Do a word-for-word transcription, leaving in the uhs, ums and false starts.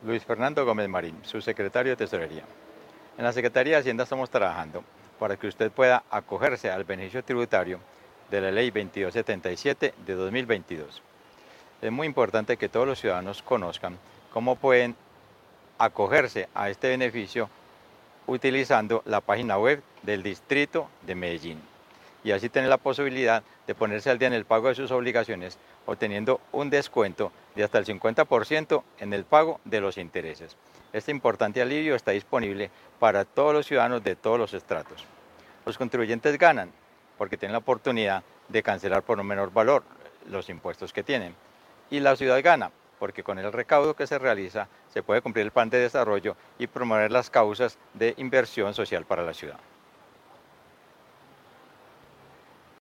Luis Fernando Gómez Marín, subsecretario de Tesorería. En la Secretaría de Hacienda estamos trabajando para que usted pueda acogerse al beneficio tributario de la Ley veintidós setenta y siete de dos mil veintidós. Es muy importante que todos los ciudadanos conozcan cómo pueden acogerse a este beneficio utilizando la página web del Distrito de Medellín y así tener la posibilidad de ponerse al día en el pago de sus obligaciones, obteniendo un descuento de hasta el cincuenta por ciento en el pago de los intereses. Este importante alivio está disponible para todos los ciudadanos de todos los estratos. Los contribuyentes ganan porque tienen la oportunidad de cancelar por un menor valor los impuestos que tienen. Y la ciudad gana porque con el recaudo que se realiza se puede cumplir el plan de desarrollo y promover las causas de inversión social para la ciudad.